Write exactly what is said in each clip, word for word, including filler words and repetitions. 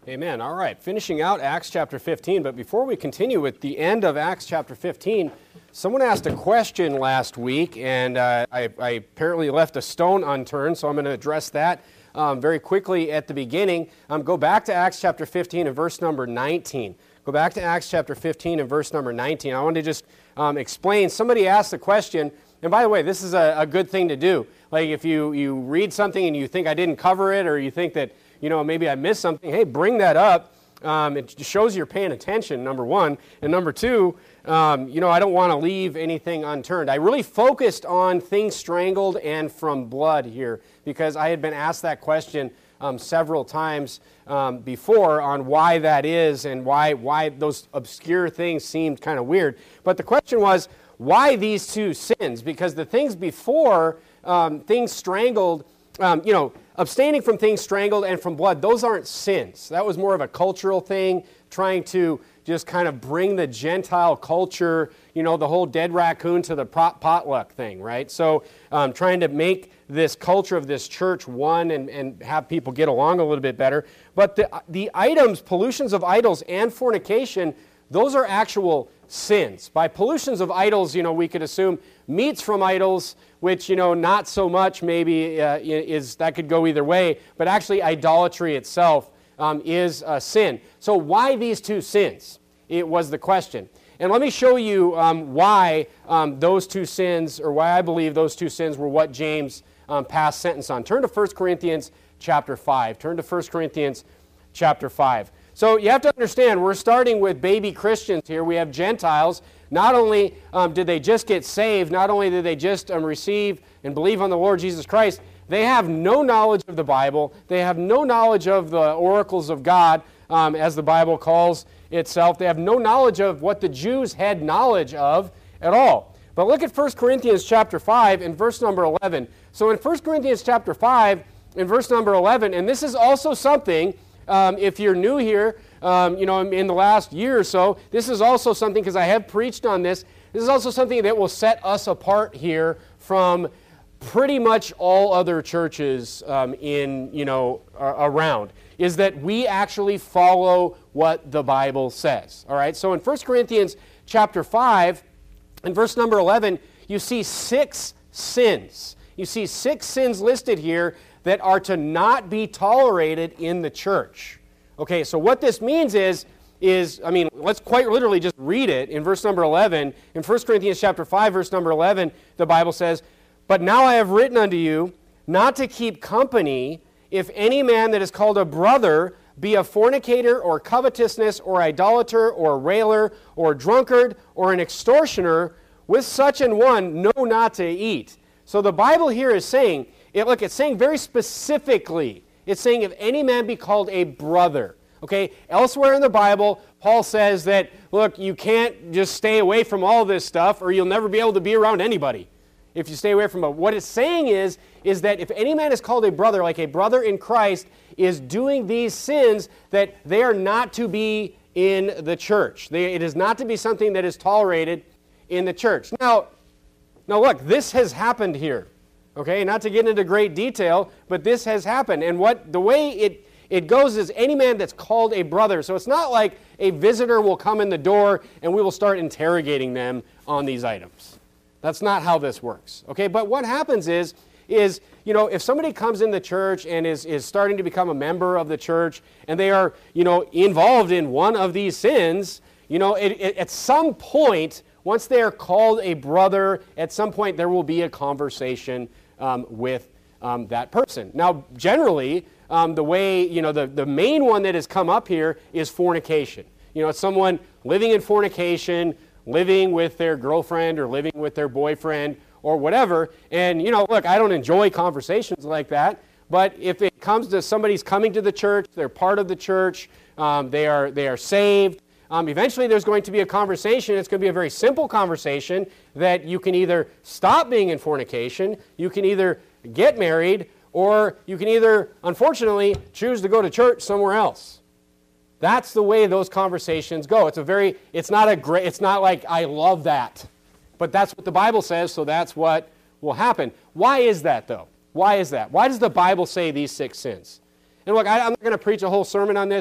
Amen. All right, finishing out Acts chapter fifteen, but before we continue with the end of Acts chapter fifteen, someone asked a question last week, and uh, I, I apparently left a stone unturned, so I'm going to address that um, very quickly at the beginning. Um, go back to Acts chapter fifteen and verse number nineteen. Go back to Acts chapter fifteen and verse number nineteen. I want to just um, explain. Somebody asked the question, and by the way, this is a, a good thing to do. Like if you, you read something and you think I didn't cover it, or you think that, you know, maybe I missed something, hey, bring that up. Um, it shows you're paying attention, number one. And number two, um, you know, I don't want to leave anything unturned. I really focused on things strangled and from blood here because I had been asked that question um, several times um, before on why that is and why, why those obscure things seemed kind of weird. But the question was, why these two sins? Because the things before, um, things strangled, um, you know, abstaining from things strangled and from blood, those aren't sins. That was more of a cultural thing, trying to just kind of bring the Gentile culture, you know, the whole dead raccoon to the pot- potluck thing, right? So um, trying to make this culture of this church one and, and have people get along a little bit better. But the, the items, pollutions of idols and fornication, those are actual sins. By pollutions of idols, you know, we could assume meats from idols, which, you know, not so much maybe uh, is, that could go either way, but actually idolatry itself um, is a sin. So why these two sins? It was the question. And let me show you um, why um, those two sins, or why I believe those two sins were what James um, passed sentence on. Turn to First Corinthians chapter five. Turn to First Corinthians chapter five. So you have to understand, we're starting with baby Christians here. We have Gentiles. Not only um, did they just get saved, not only did they just um, receive and believe on the Lord Jesus Christ, they have no knowledge of the Bible. They have no knowledge of the oracles of God, um, as the Bible calls itself. They have no knowledge of what the Jews had knowledge of at all. But look at First Corinthians chapter five and verse number eleven. So in First Corinthians chapter five and verse number eleven, and this is also something, Um, if you're new here, um, you know, in the last year or so, this is also something, because I have preached on this, this is also something that will set us apart here from pretty much all other churches um, in, you know, uh, around, is that we actually follow what the Bible says. All right, so in First Corinthians chapter five, and verse number eleven, you see six sins. You see six sins listed here that are to not be tolerated in the church. Okay, so what this means is, is I mean, let's quite literally just read it in verse number eleven. In First Corinthians chapter five, verse number eleven, the Bible says, "But now I have written unto you not to keep company if any man that is called a brother be a fornicator or covetousness or idolater or railer or drunkard or an extortioner, with such an one know not to eat." So the Bible here is saying, It, look, it's saying very specifically, it's saying if any man be called a brother. Okay, elsewhere in the Bible, Paul says that, look, you can't just stay away from all this stuff or you'll never be able to be around anybody if you stay away from it. What it's saying is, is that if any man is called a brother, like a brother in Christ, is doing these sins, that they are not to be in the church. They, it is not to be something that is tolerated in the church. Now, now look, this has happened here. Okay, not to get into great detail, but this has happened. And what the way it, it goes is any man that's called a brother. So it's not like a visitor will come in the door and we will start interrogating them on these items. That's not how this works. Okay, but what happens is, is you know, if somebody comes in the church and is, is starting to become a member of the church and they are, you know, involved in one of these sins, you know, it, it, at some point, once they are called a brother, at some point there will be a conversation Um, with um, that person. Now, generally, um, the way, you know, the, the main one that has come up here is fornication. You know, it's someone living in fornication, living with their girlfriend or living with their boyfriend or whatever. And, you know, look, I don't enjoy conversations like that, but if it comes to somebody's coming to the church, they're part of the church, um, they are, they are saved, Um, eventually there's going to be a conversation. It's going to be a very simple conversation that you can either stop being in fornication, you can either get married, or you can either, unfortunately, choose to go to church somewhere else. That's the way those conversations go. It's a very, it's not a great, it's not like I love that, but that's what the Bible says, so that's what will happen. Why is that though? Why is that? Why does the Bible say these six sins? And look, I, I'm not going to preach a whole sermon on this,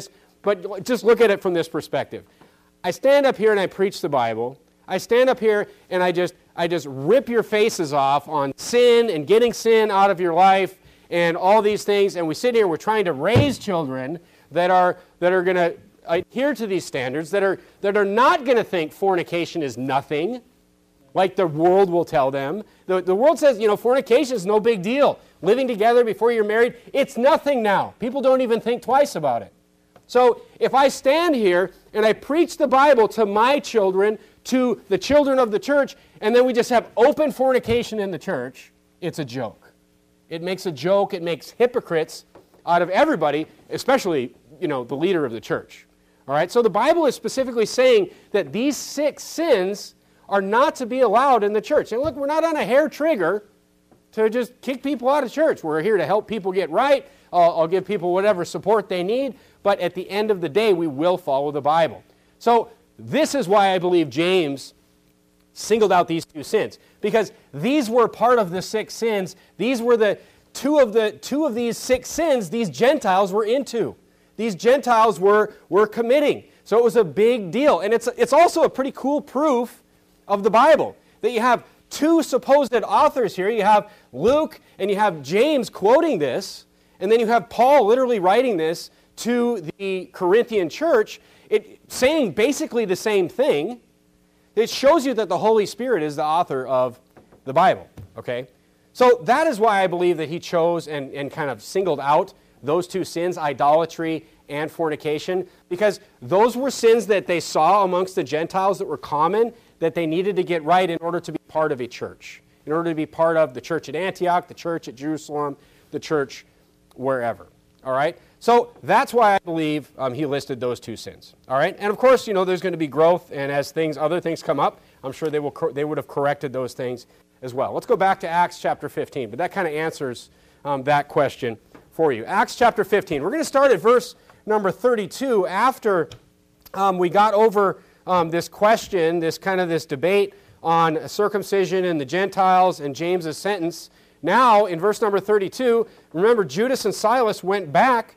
but just look at it from this perspective. I stand up here and I preach the Bible. I stand up here and I just, I just rip your faces off on sin and getting sin out of your life and all these things. And we sit here and we're trying to raise children that are, that are going to adhere to these standards, that are, that are not going to think fornication is nothing, like the world will tell them. The, the world says, you know, fornication is no big deal. Living together before you're married, it's nothing now. People don't even think twice about it. So if I stand here and I preach the Bible to my children, to the children of the church, and then we just have open fornication in the church, it's a joke. It makes a joke. It makes hypocrites out of everybody, especially, you know, the leader of the church. All right? So the Bible is specifically saying that these six sins are not to be allowed in the church. And look, we're not on a hair trigger to just kick people out of church. We're here to help people get right. I'll, I'll give people whatever support they need. But at the end of the day, we will follow the Bible. So this is why I believe James singled out these two sins. Because these were part of the six sins. These were the two of the two of these six sins these Gentiles were into. These Gentiles were, were committing. So it was a big deal. And it's, it's also a pretty cool proof of the Bible, that you have two supposed authors here. You have Luke and you have James quoting this, and then you have Paul literally writing this to the Corinthian church, it, saying basically the same thing. It shows you that the Holy Spirit is the author of the Bible, okay? So that is why I believe that he chose and, and kind of singled out those two sins, idolatry and fornication, because those were sins that they saw amongst the Gentiles that were common, that they needed to get right in order to be part of a church, in order to be part of the church at Antioch, the church at Jerusalem, the church wherever. All right? So that's why I believe um, he listed those two sins. All right? And of course, you know, there's going to be growth, and as things, other things come up, I'm sure they will cor- they would have corrected those things as well. Let's go back to Acts chapter fifteen, but that kind of answers um, that question for you. Acts chapter fifteen. We're going to start at verse number thirty-two after um, we got over um, this question, this kind of this debate on circumcision and the Gentiles and James's sentence. Now, in verse number thirty-two, remember Judas and Silas went back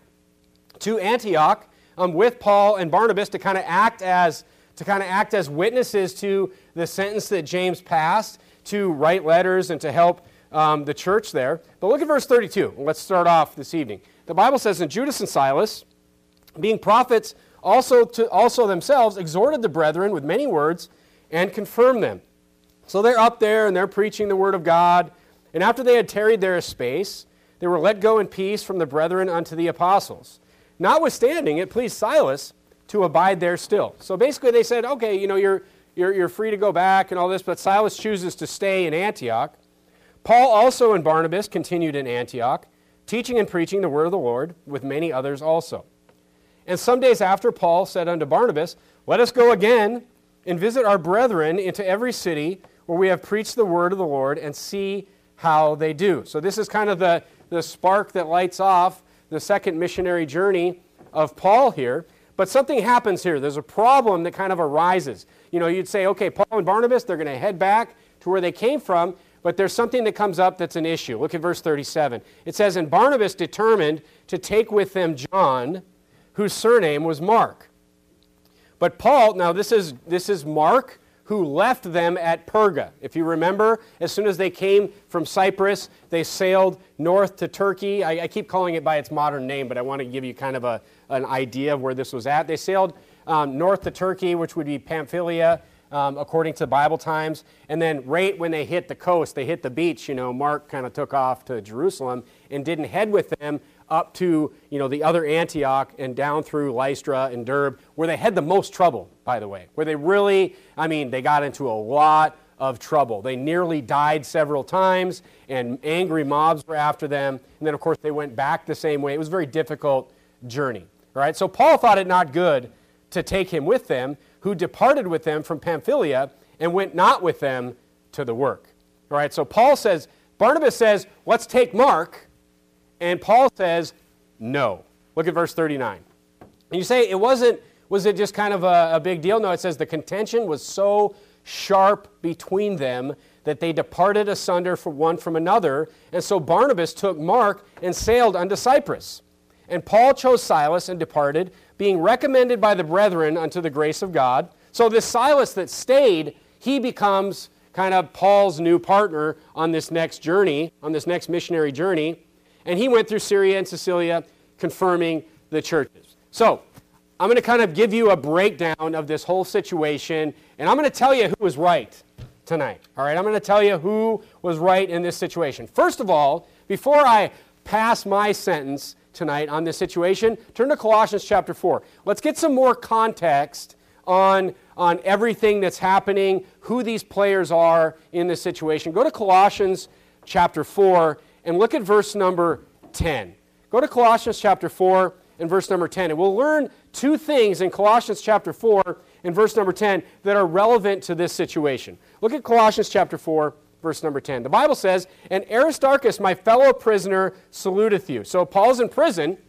to Antioch um, with Paul and Barnabas to kind of act as to kind of act as witnesses to the sentence that James passed, to write letters and to help um, the church there. But look at verse thirty-two. Let's start off this evening. The Bible says, "And Judas and Silas, being prophets also to also themselves, exhorted the brethren with many words and confirmed them." So they're up there and they're preaching the word of God. And after they had tarried there a space, they were let go in peace from the brethren unto the apostles. Notwithstanding, it pleased Silas to abide there still. So basically they said, okay, you know, you're, you're, you're free to go back and all this, but Silas chooses to stay in Antioch. Paul also and Barnabas continued in Antioch, teaching and preaching the word of the Lord with many others also. And some days after, Paul said unto Barnabas, "Let us go again and visit our brethren into every city where we have preached the word of the Lord, and see how they do." So this is kind of the, the spark that lights off the second missionary journey of Paul here. But something happens here. There's a problem that kind of arises. You know, you'd say, okay, Paul and Barnabas, they're going to head back to where they came from, but there's something that comes up that's an issue. Look at verse thirty-seven. It says, "And Barnabas determined to take with them John, whose surname was Mark. But Paul," now this is this is Mark, who left them at Perga. If you remember, as soon as they came from Cyprus, they sailed north to Turkey. I, I keep calling it by its modern name, but I want to give you kind of a, an idea of where this was at. They sailed um, north to Turkey, which would be Pamphylia, um, according to Bible times. And then right when they hit the coast, they hit the beach, you know, Mark kind of took off to Jerusalem and didn't head with them up to, you know, the other Antioch and down through Lystra and Derbe, where they had the most trouble, by the way, where they really, I mean, they got into a lot of trouble. They nearly died several times, and angry mobs were after them. And then, of course, they went back the same way. It was a very difficult journey, all right? So Paul thought it not good to take him with them, who departed with them from Pamphylia and went not with them to the work, all right? So Paul says, Barnabas says, "Let's take Mark." And Paul says, no. Look at verse thirty-nine. And you say, it wasn't, was it just kind of a, a big deal? No, it says the contention was so sharp between them that they departed asunder from one from another. And so Barnabas took Mark and sailed unto Cyprus. And Paul chose Silas and departed, being recommended by the brethren unto the grace of God. So this Silas that stayed, he becomes kind of Paul's new partner on this next journey, on this next missionary journey. And he went through Syria and Cilicia, confirming the churches. So I'm going to kind of give you a breakdown of this whole situation, and I'm going to tell you who was right tonight. All right, I'm going to tell you who was right in this situation. First of all, before I pass my sentence tonight on this situation, turn to Colossians chapter four. Let's get some more context on, on everything that's happening, who these players are in this situation. Go to Colossians chapter four and look at verse number ten. Go to Colossians chapter four and verse number ten, and we'll learn two things in Colossians chapter four and verse number ten that are relevant to this situation. Look at Colossians chapter four, verse number ten. The Bible says, "And Aristarchus, my fellow prisoner, saluteth you." So Paul's in prison,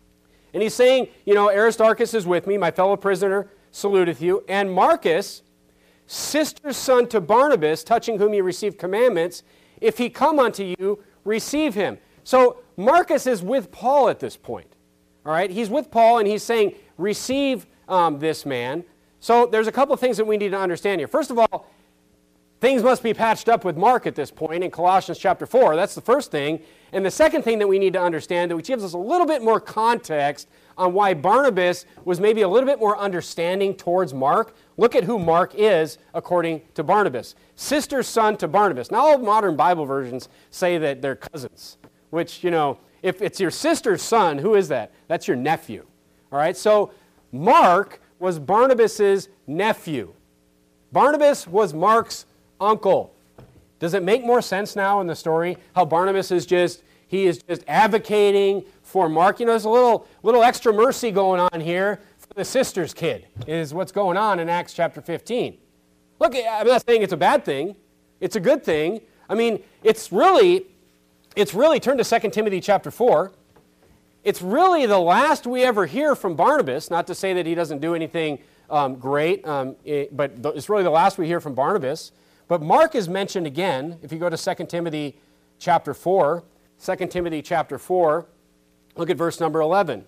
and he's saying, you know, Aristarchus is with me, my fellow prisoner saluteth you. And Marcus, sister's son to Barnabas, touching whom you received commandments, if he come unto you, receive him. So Marcus is with Paul at this point. All right, he's with Paul, and he's saying, receive um, this man. So there's a couple of things that we need to understand here. First of all, things must be patched up with Mark at this point in Colossians chapter four. That's the first thing. And the second thing that we need to understand, which gives us a little bit more context on why Barnabas was maybe a little bit more understanding towards Mark. Look at who Mark is according to Barnabas. Sister's son to Barnabas. Now all modern Bible versions say that they're cousins, which, you know, if it's your sister's son, who is that? That's your nephew. All right, so Mark was Barnabas's nephew. Barnabas was Mark's uncle. Does it make more sense now in the story how Barnabas is just, he is just advocating for Mark? You know, there's a little, little extra mercy going on here for the sister's kid is what's going on in Acts chapter fifteen. Look, I'm not saying it's a bad thing. It's a good thing. I mean, it's really, it's really, turn to Second Timothy chapter four. It's really the last we ever hear from Barnabas, not to say that he doesn't do anything um, great, um, it, but it's really the last we hear from Barnabas. But Mark is mentioned again. If you go to Second Timothy chapter four, Second Timothy chapter four, look at verse number eleven.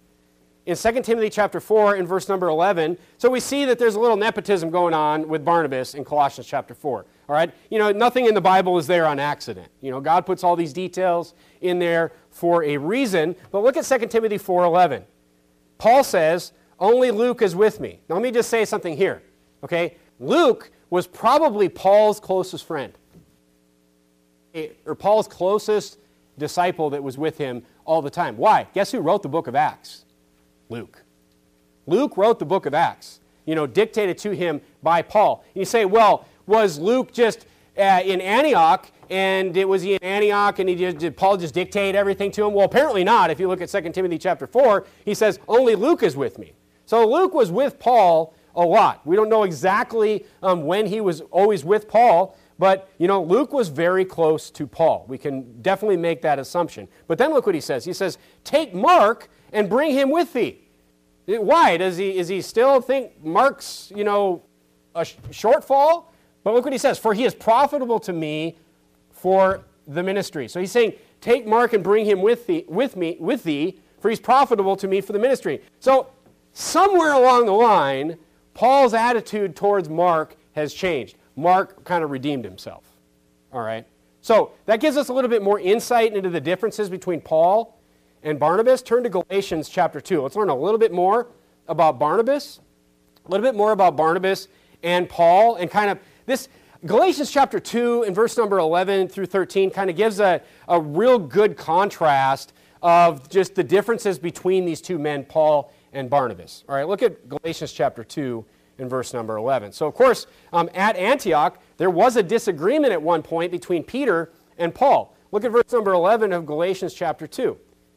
In Second Timothy chapter four, in verse number eleven, so we see that there's a little nepotism going on with Barnabas in Colossians chapter four. All right? You know, nothing in the Bible is there on accident. You know, God puts all these details in there for a reason. But look at Second Timothy four eleven. Paul says, "Only Luke is with me." Now let me just say something here. Okay? Luke was probably Paul's closest friend, or Paul's closest disciple that was with him all the time. Why? Guess who wrote the book of Acts? Luke. Luke wrote the book of Acts, you know, dictated to him by Paul. And you say, well, was Luke just uh, in Antioch, and it was he in Antioch, and he just, did Paul just dictate everything to him? Well, apparently not. If you look at Second Timothy chapter four, he says, "Only Luke is with me." So Luke was with Paul a lot. We don't know exactly um, when he was always with Paul, but, you know, Luke was very close to Paul. We can definitely make that assumption. But then look what he says. He says, "Take Mark and bring him with thee." Why? Does he, is he still think Mark's, you know, a sh- shortfall? But look what he says. "For he is profitable to me for the ministry." So he's saying, take Mark and bring him with thee, with me, with thee, for he's profitable to me for the ministry. So somewhere along the line, Paul's attitude towards Mark has changed. Mark kind of redeemed himself. All right? So that gives us a little bit more insight into the differences between Paul and Barnabas. Turn to Galatians chapter two. Let's learn a little bit more about Barnabas, a little bit more about Barnabas and Paul, and kind of this Galatians chapter two and verse number eleven through thirteen kind of gives a, a real good contrast of just the differences between these two men, Paul and Barnabas. All right, look at Galatians chapter two and verse number eleven. So, of course, um, at Antioch, there was a disagreement at one point between Peter and Paul. Look at verse number eleven of Galatians chapter two.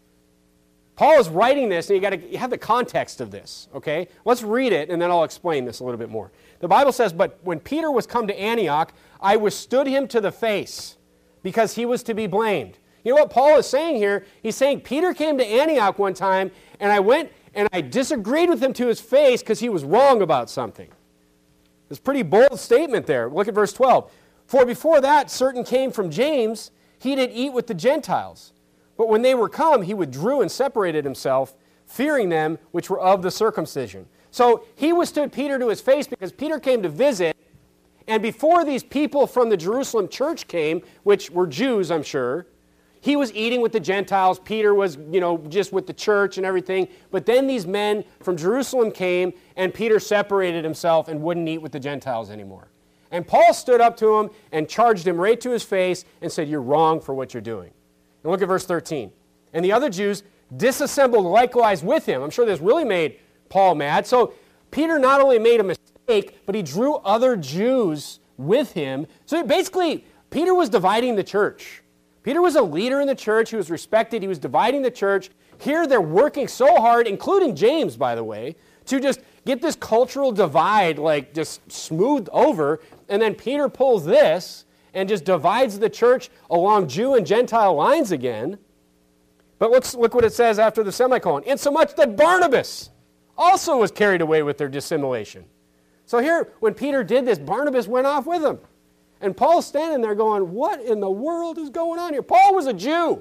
Paul is writing this, and you got to you have the context of this, okay? Let's read it, and then I'll explain this a little bit more. The Bible says, "But when Peter was come to Antioch, I withstood him to the face, because he was to be blamed." You know what Paul is saying here? He's saying Peter came to Antioch one time, and I went and I disagreed with him to his face because he was wrong about something. It's a pretty bold statement there. Look at verse twelve. "For before that certain came from James, he did eat with the Gentiles. But when they were come, he withdrew and separated himself fearing them which were of the circumcision. So he withstood Peter to his face because Peter came to visit, and before these people from the Jerusalem church came, which were Jews, I'm sure, he was eating with the Gentiles. Peter was, you know, just with the church and everything. But then these men from Jerusalem came, and Peter separated himself and wouldn't eat with the Gentiles anymore. And Paul stood up to him and charged him right to his face and said, "You're wrong for what you're doing." And look at verse thirteen. And the other Jews disassembled likewise with him. I'm sure this really made Paul mad. So Peter not only made a mistake, but he drew other Jews with him. So basically, Peter was dividing the church. Peter was a leader in the church. He was respected. He was dividing the church. Here they're working so hard, including James, by the way, to just get this cultural divide like just smoothed over. And then Peter pulls this and just divides the church along Jew and Gentile lines again. But look, look what it says after the semicolon. Insomuch that Barnabas also was carried away with their dissimulation. So here, when Peter did this, Barnabas went off with him. And Paul's standing there going, what in the world is going on here? Paul was a Jew.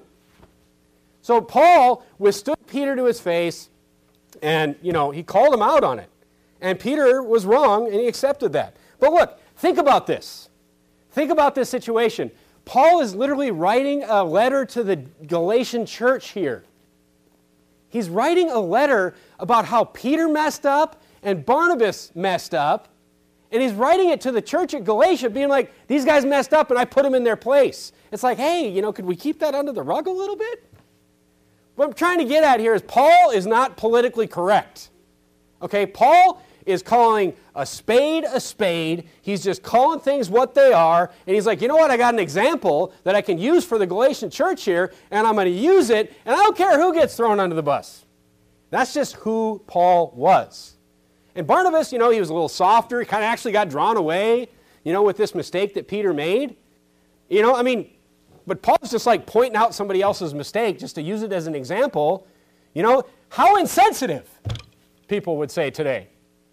So Paul withstood Peter to his face, and, you know, he called him out on it. And Peter was wrong, and he accepted that. But look, think about this. Think about this situation. Paul is literally writing a letter to the Galatian church here. He's writing a letter about how Peter messed up and Barnabas messed up. And he's writing it to the church at Galatia, being like, these guys messed up and I put them in their place. It's like, hey, you know, could we keep that under the rug a little bit? What I'm trying to get at here is Paul is not politically correct. Okay, Paul is calling a spade a spade. He's just calling things what they are. And he's like, you know what, I got an example that I can use for the Galatian church here, and I'm going to use it, and I don't care who gets thrown under the bus. That's just who Paul was. And Barnabas, you know, he was a little softer. He kind of actually got drawn away, you know, with this mistake that Peter made. You know, I mean, but Paul's just like pointing out somebody else's mistake just to use it as an example. You know, how insensitive, people would say today.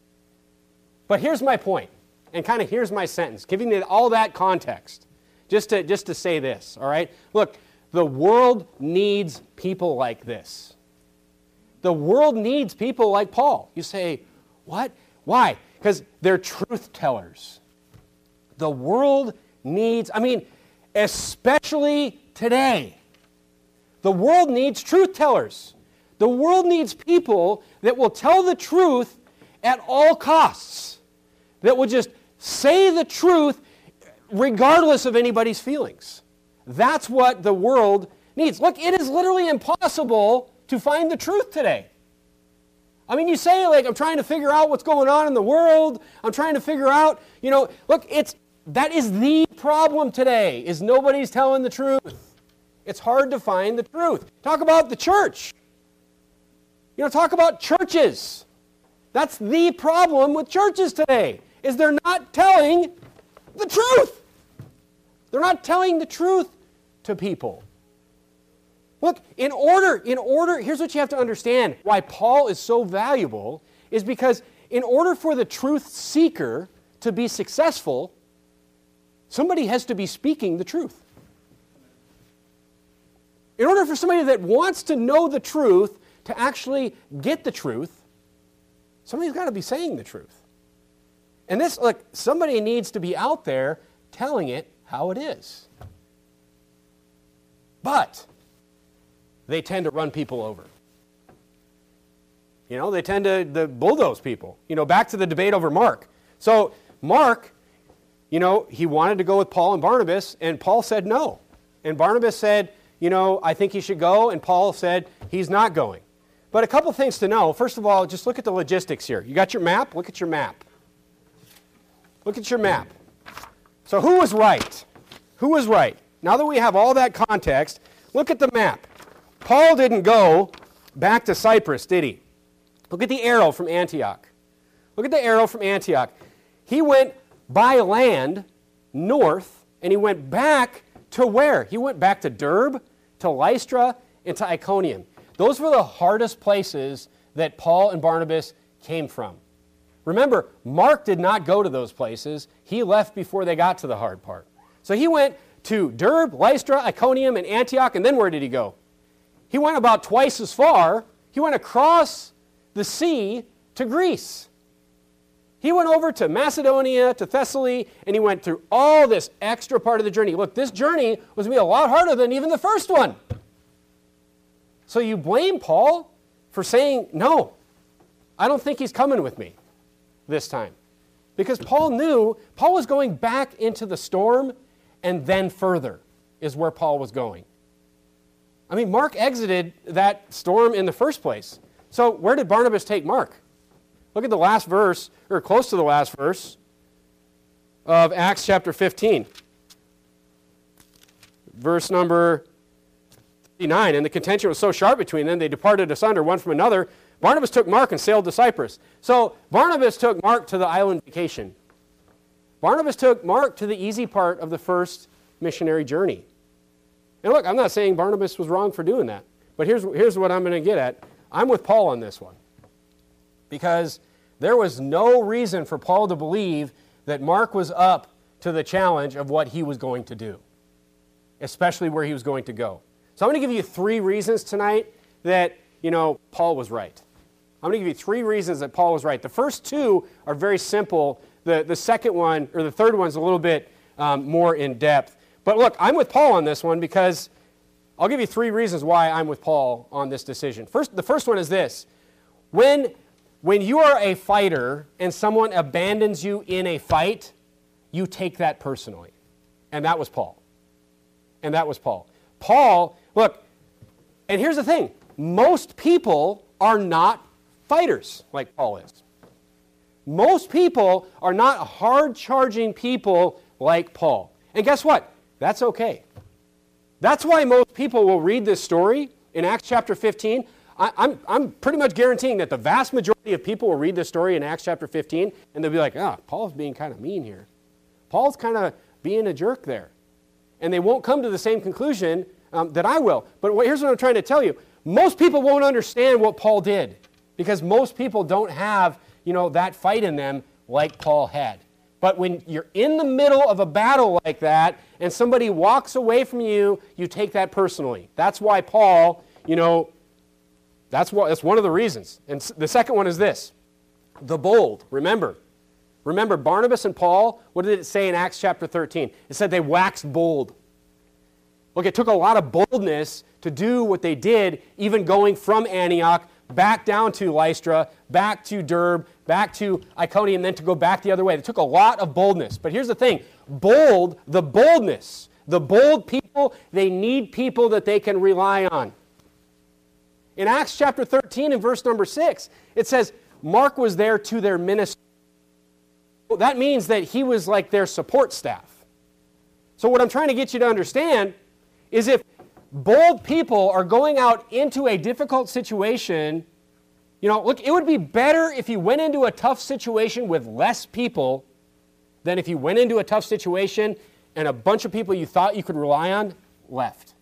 But here's my point, and kind of here's my sentence, giving it all that context, just to, just to say this, all right? Look, the world needs people like this. The world needs people like Paul. You say, what? Why? Because they're truth tellers. The world needs, I mean, especially today, the world needs truth tellers. The world needs people that will tell the truth at all costs, that will just say the truth regardless of anybody's feelings. That's what the world needs. Look, it is literally impossible to find the truth today. I mean, you say, like, I'm trying to figure out what's going on in the world. I'm trying to figure out, you know, look, it's that is the problem today, is nobody's telling the truth. It's hard to find the truth. Talk about the church. You know, talk about churches. That's the problem with churches today, is they're not telling the truth. They're not telling the truth to people. Look, in order, in order, here's what you have to understand, why Paul is so valuable, is because in order for the truth seeker to be successful, somebody has to be speaking the truth. In order for somebody that wants to know the truth to actually get the truth, somebody's got to be saying the truth. And this, look, somebody needs to be out there telling it how it is. But they tend to run people over. You know, they tend to, to bulldoze people. You know, back to the debate over Mark. So Mark, you know, he wanted to go with Paul and Barnabas, and Paul said no. And Barnabas said, you know, I think he should go, and Paul said he's not going. But a couple things to know. First of all, just look at the logistics here. You got your map? Look at your map. Look at your map. So who was right? Who was right? Now that we have all that context, look at the map. Paul didn't go back to Cyprus, did he? Look at the arrow from Antioch. Look at the arrow from Antioch. He went by land north, and he went back to where? He went back to Derbe, to Lystra, and to Iconium. Those were the hardest places that Paul and Barnabas came from. Remember, Mark did not go to those places. He left before they got to the hard part. So he went to Derbe, Lystra, Iconium, and Antioch, and then where did he go? He went about twice as far, He went across the sea to Greece. He went over to Macedonia, to Thessaly, and he went through all this extra part of the journey. Look, this journey was going to be a lot harder than even the first one. So you blame Paul for saying, no, I don't think he's coming with me this time. Because Paul knew, Paul was going back into the storm and then further is where Paul was going. I mean, Mark exited that storm in the first place. So where did Barnabas take Mark? Look at the last verse, or close to the last verse of Acts chapter fifteen. Verse number thirty-nine. And the contention was so sharp between them, they departed asunder one from another. Barnabas took Mark and sailed to Cyprus. So Barnabas took Mark to the island vacation. Barnabas took Mark to the easy part of the first missionary journey. And look, I'm not saying Barnabas was wrong for doing that. But here's, here's what I'm going to get at. I'm with Paul on this one. Because there was no reason for Paul to believe that Mark was up to the challenge of what he was going to do, especially where he was going to go. So I'm going to give you three reasons tonight that, you know, Paul was right. I'm going to give you three reasons that Paul was right. The first two are very simple. The, the second one, or the third one, is a little bit um, more in depth. But look, I'm with Paul on this one because I'll give you three reasons why I'm with Paul on this decision. First, the first one is this. When, when you are a fighter and someone abandons you in a fight, you take that personally. And that was Paul. And that was Paul. Paul, look, and here's the thing. Most people are not fighters like Paul is. Most people are not hard-charging people like Paul. And guess what? That's okay. That's why most people will read this story in Acts chapter fifteen. I, I'm, I'm pretty much guaranteeing that the vast majority of people will read this story in Acts chapter fifteen, and they'll be like, ah, Paul's being kind of mean here. Paul's kind of being a jerk there. And they won't come to the same conclusion um, that I will. But here's what I'm trying to tell you. Most people won't understand what Paul did because most people don't have, you know, that fight in them like Paul had. But when you're in the middle of a battle like that and somebody walks away from you, you take that personally. That's why Paul, you know, that's, what, that's one of the reasons. And the second one is this, the bold. Remember, remember Barnabas and Paul, what did it say in Acts chapter thirteen? It said they waxed bold. Look, it took a lot of boldness to do what they did, even going from Antioch back down to Lystra, back to Derbe, back to Iconium, and then to go back the other way. It took a lot of boldness. But here's the thing. Bold, the boldness, the bold people, they need people that they can rely on. In Acts chapter thirteen and verse number six, it says, Mark was there to their ministry. Well, that means that he was like their support staff. So what I'm trying to get you to understand is if bold people are going out into a difficult situation, you know, look, it would be better if you went into a tough situation with less people than if you went into a tough situation and a bunch of people you thought you could rely on left.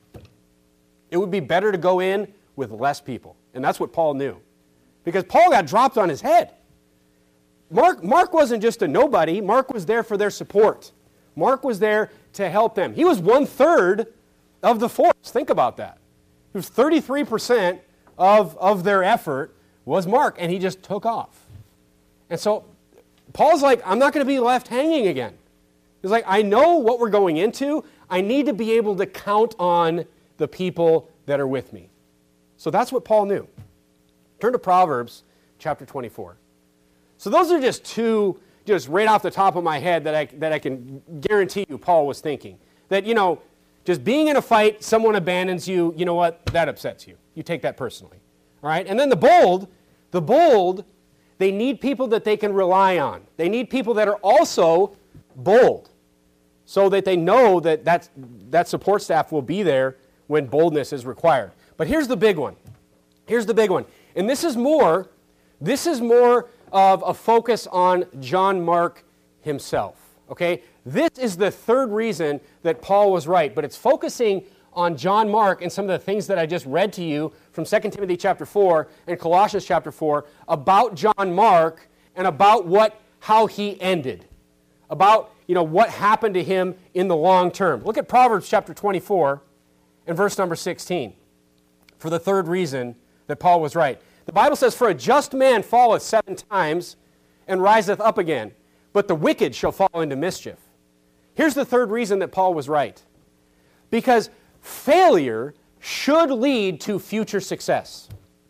It would be better to go in with less people. And that's what Paul knew. Because Paul got dropped on his head. Mark, Mark wasn't just a nobody. Mark was there for their support. Mark was there to help them. He was one-third of the force. Think about that. It was thirty-three percent of, of their effort was Mark, and he just took off. And so Paul's like, I'm not going to be left hanging again. He's like, I know what we're going into. I need to be able to count on the people that are with me. So that's what Paul knew. Turn to Proverbs chapter twenty-four. So those are just two, just right off the top of my head that I, that I can guarantee you Paul was thinking. That, you know, just being in a fight, someone abandons you, you know what, that upsets you. You take that personally. All right? And then the bold, the bold, they need people that they can rely on. They need people that are also bold so that they know that that, that support staff will be there when boldness is required. But here's the big one. Here's the big one. And this is more, this is more of a focus on John Mark himself. Okay? This is the third reason that Paul was right, but it's focusing on John Mark and some of the things that I just read to you from Second Timothy chapter four and Colossians chapter four about John Mark and about what how he ended. About, you know, what happened to him in the long term. Look at Proverbs chapter twenty-four and verse number sixteen. For the third reason that Paul was right. The Bible says, "For a just man falleth seven times and riseth up again, but the wicked shall fall into mischief." Here's the third reason that Paul was right. Because failure should lead to future success.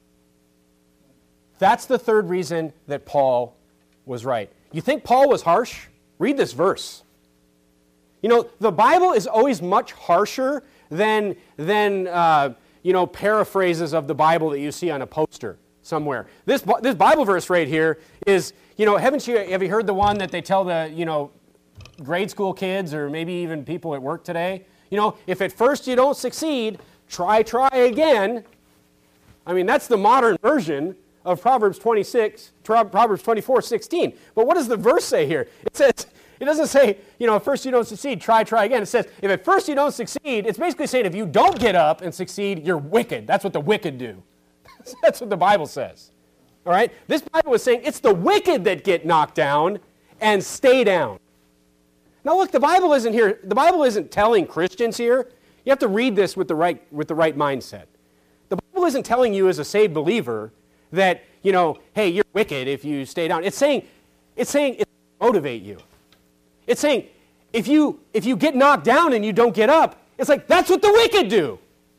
That's the third reason that Paul was right. You think Paul was harsh? Read this verse. You know, the Bible is always much harsher than, than uh, you know, paraphrases of the Bible that you see on a poster somewhere. This, this Bible verse right here is, you know, haven't you, have you heard the one that they tell the, you know, grade school kids or maybe even people at work today? You know, if at first you don't succeed, try, try again. I mean, that's the modern version of Proverbs twenty-six, Proverbs twenty-four sixteen. But what does the verse say here? It says, it doesn't say, you know, at first you don't succeed, try, try again. It says, if at first you don't succeed, it's basically saying if you don't get up and succeed, you're wicked. That's what the wicked do. That's what the Bible says. All right? This Bible is saying it's the wicked that get knocked down and stay down. Now look, the Bible isn't here, the Bible isn't telling Christians here. You have to read this with the right, with the right mindset. The Bible isn't telling you as a saved believer that, you know, hey, you're wicked if you stay down. It's saying, it's saying it motivate you. It's saying if you if you get knocked down and you don't get up, it's like that's what the wicked do.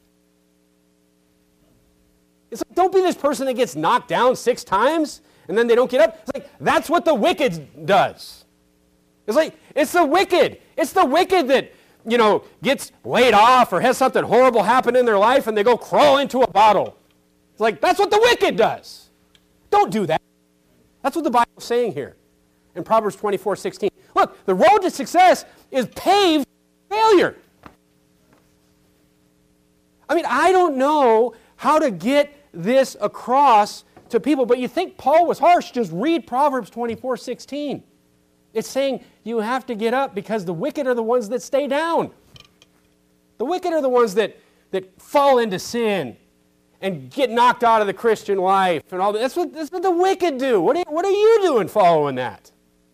It's like, don't be this person that gets knocked down six times and then they don't get up. It's like that's what the wicked does. It's like it's the wicked. It's the wicked that, you know, gets laid off or has something horrible happen in their life and they go crawl into a bottle. It's like, that's what the wicked does. Don't do that. That's what the Bible is saying here in Proverbs twenty-four sixteen. Look, the road to success is paved with failure. I mean, I don't know how to get this across to people, but you think Paul was harsh, just read Proverbs twenty-four sixteen. It's saying you have to get up because the wicked are the ones that stay down. The wicked are the ones that, that fall into sin and get knocked out of the Christian life and all that. That's what, that's what the wicked do. What are, what are you doing following that?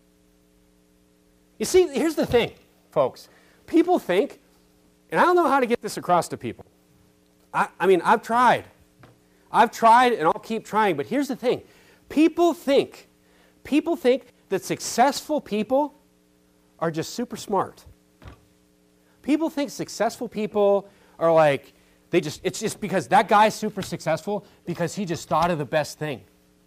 You see, here's the thing, folks. People think, and I don't know how to get this across to people. I, I mean, I've tried. I've tried and I'll keep trying, but here's the thing. People think, people think that successful people are just super smart. People think successful people are like, they just, it's just because that guy's super successful because he just thought of the best thing.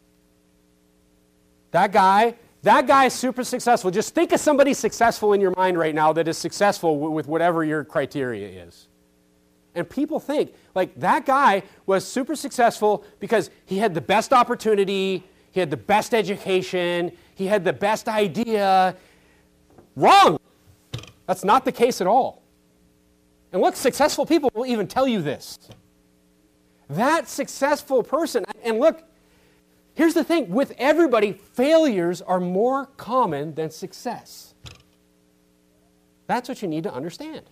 That guy, that guy's super successful. Just think of somebody successful in your mind right now that is successful w- with whatever your criteria is. And people think, like, that guy was super successful because he had the best opportunity, he had the best education, he had the best idea. Wrong! That's not the case at all. And look, successful people will even tell you this. That successful person, and look, here's the thing, with everybody, failures are more common than success. That's what you need to understand.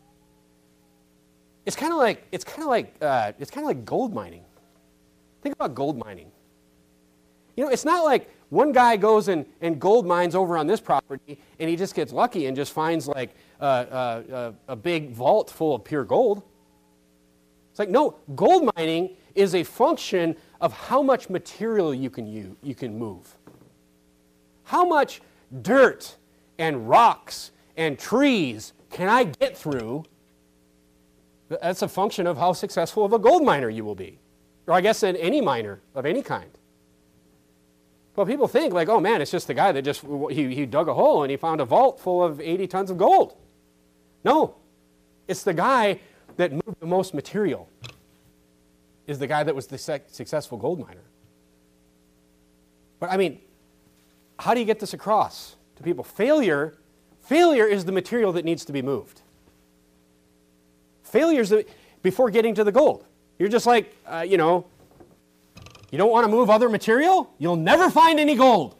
It's kind of like it's kind of like uh, it's kind of like gold mining. Think about gold mining. You know, it's not like one guy goes and, and gold mines over on this property and he just gets lucky and just finds like uh, uh, uh, a big vault full of pure gold. It's like, no, gold mining is a function of how much material you can use, you can move. How much dirt and rocks and trees can I get through? That's a function of how successful of a gold miner you will be. Or I guess any miner of any kind. Well, people think like, oh man, it's just the guy that just, he, he dug a hole and he found a vault full of eighty tons of gold. No, it's the guy that moved the most material is the guy that was the successful gold miner. But I mean, how do you get this across to people? Failure, failure is the material that needs to be moved. Failure is the, before getting to the gold. You're just like, uh, you know, you don't want to move other material? You'll never find any gold.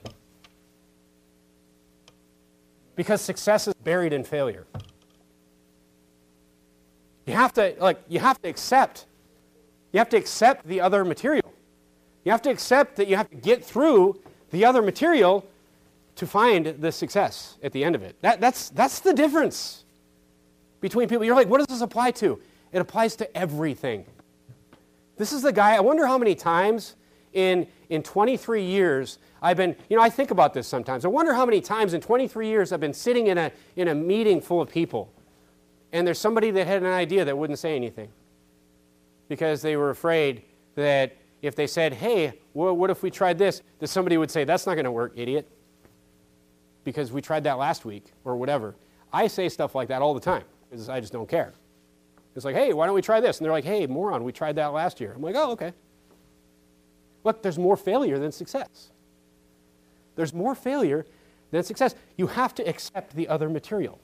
Because success is buried in failure. You have to, like, you have to accept, you have to accept the other material. You have to accept that you have to get through the other material to find the success at the end of it. That, that's, that's the difference between people. You're like, what does this apply to? It applies to everything. This is the guy, I wonder how many times in, in twenty-three years I've been, you know, I think about this sometimes. I wonder how many times in twenty-three years I've been sitting in a, in a meeting full of people, and there's somebody that had an idea that wouldn't say anything because they were afraid that if they said, hey, well, what if we tried this, that somebody would say, that's not going to work, idiot, because we tried that last week or whatever. I say stuff like that all the time because I just don't care. It's like, hey, why don't we try this? And they're like, hey, moron, we tried that last year. I'm like, oh, okay. Look, there's more failure than success. There's more failure than success. You have to accept the other material.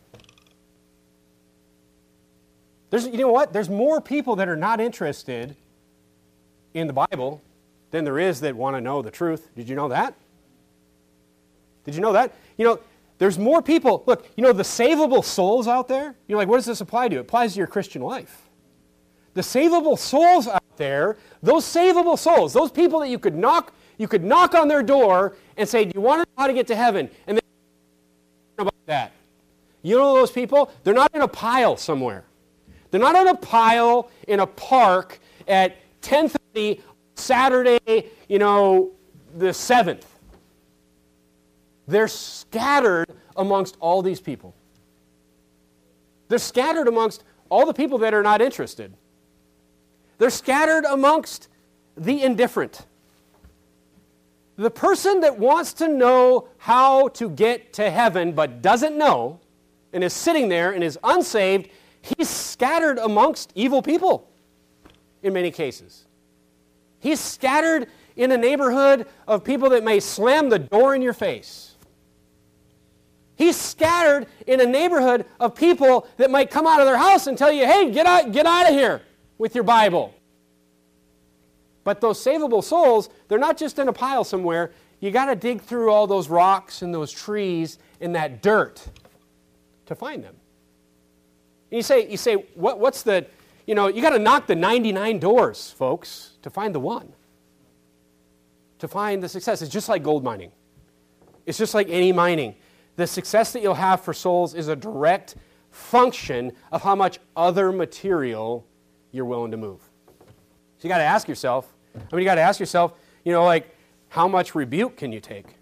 There's, you know what? There's more people that are not interested in the Bible than there is that want to know the truth. Did you know that? Did you know that? You know, there's more people. Look, you know, the savable souls out there, you're like, what does this apply to? It applies to your Christian life. The savable souls out there, those savable souls, those people that you could knock, you could knock on their door and say, do you want to know how to get to heaven? And they about that. You know those people? They're not in a pile somewhere. They're not in a pile in a park at ten thirty Saturday, you know, the seventh. They're scattered amongst all these people. They're scattered amongst all the people that are not interested. They're scattered amongst the indifferent. The person that wants to know how to get to heaven but doesn't know and is sitting there and is unsaved, he's scattered amongst evil people in many cases. He's scattered in a neighborhood of people that may slam the door in your face. He's scattered in a neighborhood of people that might come out of their house and tell you, hey, get out, get out of here with your Bible. But those savable souls, they're not just in a pile somewhere. You got to dig through all those rocks and those trees and that dirt to find them. And you say, you say, what, what's the, you know, you got to knock the ninety-nine doors, folks, to find the one. To find the success. It's just like gold mining. It's just like any mining. The success that you'll have for souls is a direct function of how much other material you're willing to move. So you got to ask yourself, I mean, you got to ask yourself, you know, like, how much rebuke can you take?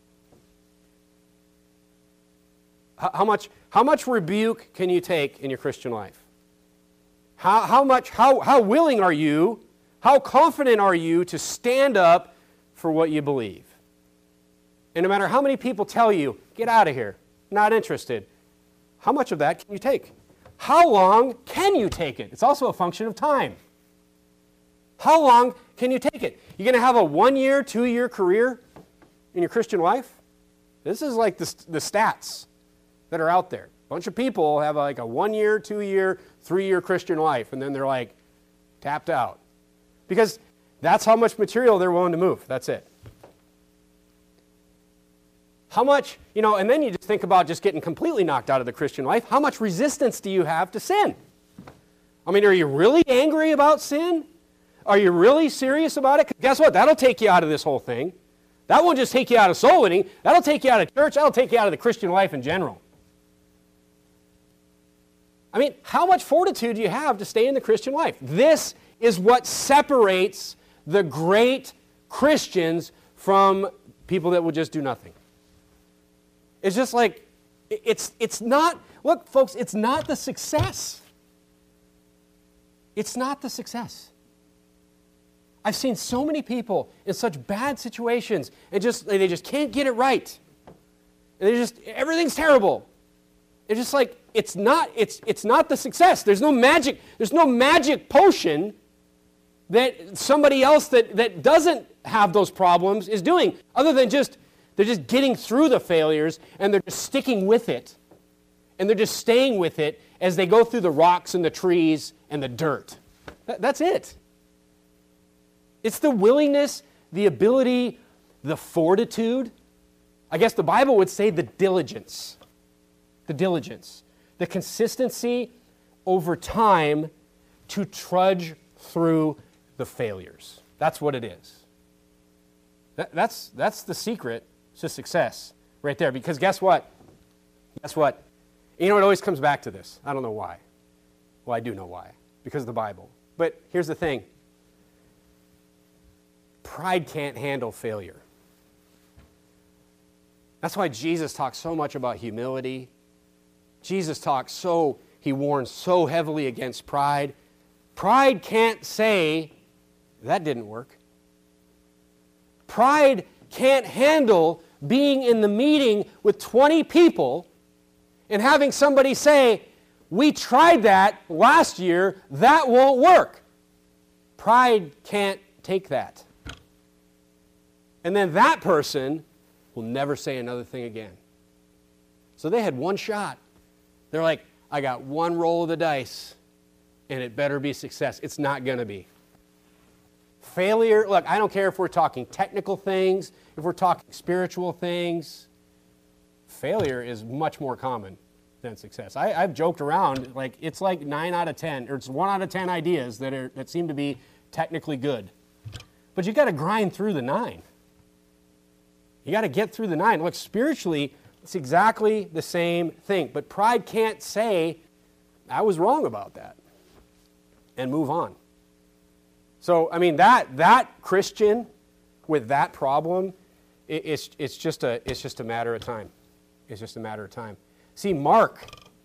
How, how much, how much rebuke can you take in your Christian life? How, how much, how, how willing are you, how confident are you to stand up for what you believe? And no matter how many people tell you, get out of here, not interested, how much of that can you take? How long can you take it? It's also a function of time. How long can you take it? You're going to have a one-year, two-year career in your Christian life? This is like the, the stats that are out there. A bunch of people have like a one-year, two-year, three-year Christian life, and then they're like tapped out. Because that's how much material they're willing to move. That's it. How much, you know, and then you just think about just getting completely knocked out of the Christian life. How much resistance do you have to sin? I mean, are you really angry about sin? Are you really serious about it? 'Cause guess what? That'll take you out of this whole thing. That won't just take you out of soul winning. That'll take you out of church. That'll take you out of the Christian life in general. I mean, how much fortitude do you have to stay in the Christian life? This is what separates the great Christians from people that will just do nothing. It's just like, it's, it's not, look, folks, it's not the success. It's not the success. I've seen so many people in such bad situations and just, they just can't get it right. And they just, everything's terrible. It's just like, it's not, it's, it's not the success. There's no magic, there's no magic potion that somebody else that, that doesn't have those problems is doing, other than just, they're just getting through the failures, and they're just sticking with it. And they're just staying with it as they go through the rocks and the trees and the dirt. That, that's it. It's the willingness, the ability, the fortitude. I guess the Bible would say the diligence. The diligence. The consistency over time to trudge through the failures. That's what it is. That, that's, that's the secret to success right there. Because guess what? Guess what? You know, it always comes back to this. I don't know why. Well, I do know why. Because of the Bible. But here's the thing. pride can't handle failure. That's why Jesus talks so much about humility. Jesus talks so, he warns so heavily against pride. Pride can't say, that didn't work. Pride can't handle being in the meeting with twenty people and having somebody say, we tried that last year, that won't work. Pride can't take that. And then that person will never say another thing again. So they had one shot. They're like, I got one roll of the dice, and it better be success. It's not going to be. Failure, look, I don't care if we're talking technical things, if we're talking spiritual things. Failure is much more common than success. I, I've joked around, like it's like nine out of ten, or it's one out of ten ideas that are that seem to be technically good. But you got to grind through the nine. You got to get through the nine. Look, spiritually, it's exactly the same thing. But pride can't say, I was wrong about that, and move on. So, I mean, that that Christian with that problem, it, it's, it's, just a, it's just a matter of time. It's just a matter of time. See, Mark,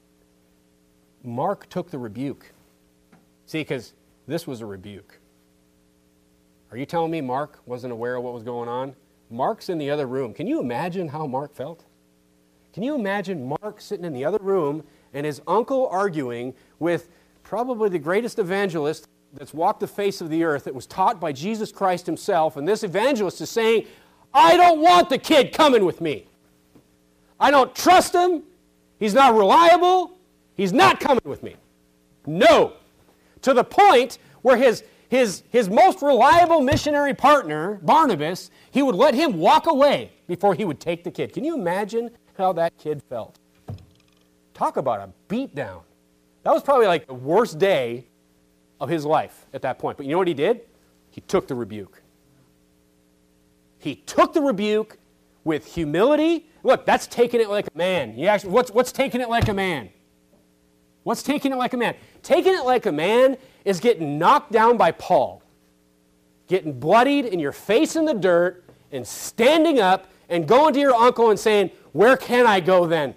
Mark took the rebuke. See, because this was a rebuke. Are you telling me Mark wasn't aware of what was going on? Mark's in the other room. Can you imagine how Mark felt? Can you imagine Mark sitting in the other room and his uncle arguing with probably the greatest evangelist that's walked the face of the earth, that was taught by Jesus Christ himself, and this evangelist is saying, I don't want the kid coming with me. I don't trust him. He's not reliable. He's not coming with me. No. To the point where his, his, his most reliable missionary partner, Barnabas, he would let him walk away before he would take the kid. Can you imagine how that kid felt? Talk about a beatdown. That was probably like the worst day of his life at that point. But you know what he did? He took the rebuke. He took the rebuke with humility. Look, that's taking it like a man. You actually, what's, what's taking it like a man? What's taking it like a man? Taking it like a man is getting knocked down by Paul, getting bloodied in your face in the dirt, and standing up and going to your uncle and saying, where can I go then?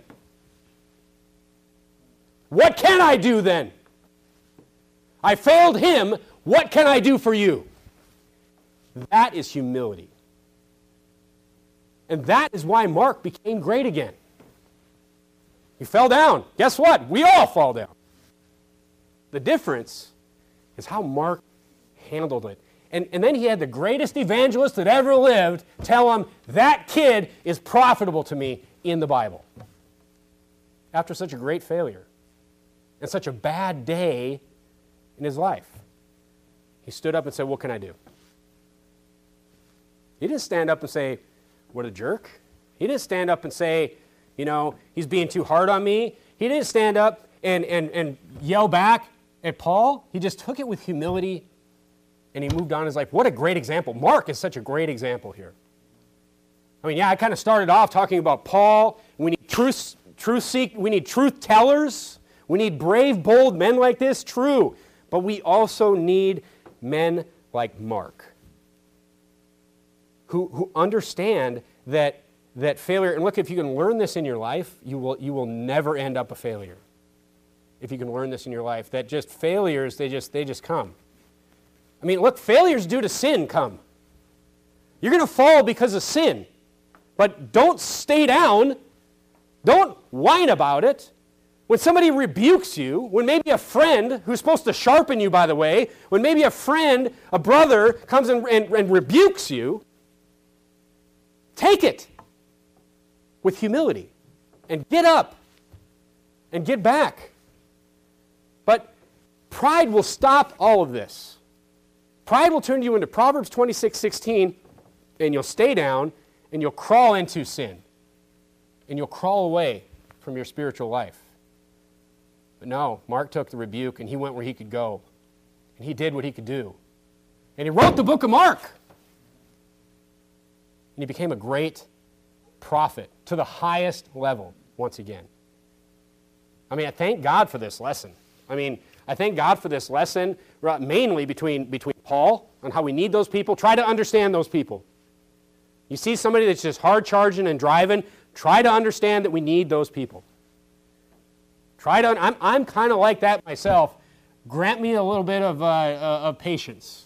What can I do then? I failed him. What can I do for you? That is humility. And that is why Mark became great again. He fell down. Guess what? We all fall down. The difference is how Mark handled it. And, and then he had the greatest evangelist that ever lived tell him, that kid is profitable to me in the Bible. After such a great failure and such a bad day in his life, he stood up and said, what can I do? He didn't stand up and say, what a jerk. He didn't stand up and say, you know, he's being too hard on me. He didn't stand up and, and, and yell back at Paul. He just took it with humility and he moved on his life. What a great example. Mark is such a great example here. I mean, yeah, I kind of started off talking about Paul. We need truth, truth seek, we need truth tellers. We need brave, bold men like this. True. But we also need men like Mark who, who understand that, that failure, and look, if you can learn this in your life, you will, you will never end up a failure. If you can learn this in your life, that just failures, they just, they just come. I mean, look, failures due to sin come. You're going to fall because of sin, but don't stay down. Don't whine about it. When somebody rebukes you, when maybe a friend, who's supposed to sharpen you, by the way, when maybe a friend, a brother, comes and, and, and rebukes you, take it with humility and get up and get back. But pride will stop all of this. Pride will turn you into Proverbs twenty-six sixteen, and you'll stay down and you'll crawl into sin and you'll crawl away from your spiritual life. But no, Mark took the rebuke and he went where he could go. And he did what he could do. And he wrote the book of Mark. And he became a great prophet to the highest level once again. I mean, I thank God for this lesson. I mean, I thank God for this lesson mainly between, between Paul on how we need those people. Try to understand those people. You see somebody that's just hard charging and driving, try to understand that we need those people. Try to, I'm, I'm kind of like that myself. Grant me a little bit of, uh, uh, of patience.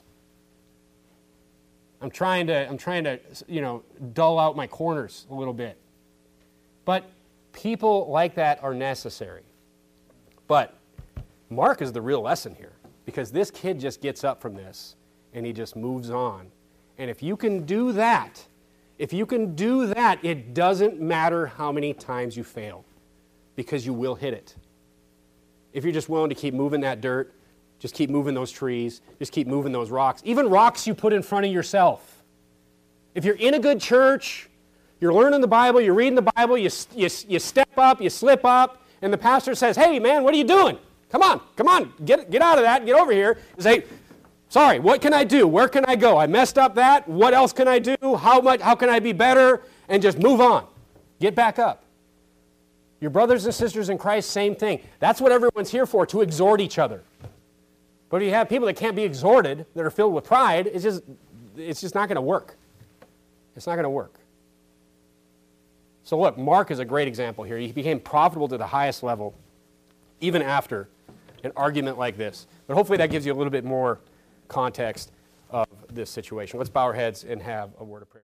I'm trying to, I'm trying to, you know, dull out my corners a little bit. But people like that are necessary. But Mark is the real lesson here, because this kid just gets up from this and he just moves on. And if you can do that, if you can do that, it doesn't matter how many times you fail, because you will hit it. If you're just willing to keep moving that dirt, just keep moving those trees, just keep moving those rocks, even rocks you put in front of yourself. If you're in a good church, you're learning the Bible, you're reading the Bible, you, you, you step up, you slip up, and the pastor says, hey man, what are you doing? Come on, come on, get, get out of that, get over here. You say, sorry, what can I do? Where can I go? I messed up that. What else can I do? How much, how can I be better? And just move on. Get back up. Your brothers and sisters in Christ, same thing. That's what everyone's here for, to exhort each other. But if you have people that can't be exhorted, that are filled with pride, it's just, it's just not going to work. It's not going to work. So look, Mark is a great example here. He became profitable to the highest level, even after an argument like this. But hopefully that gives you a little bit more context of this situation. Let's bow our heads and have a word of prayer.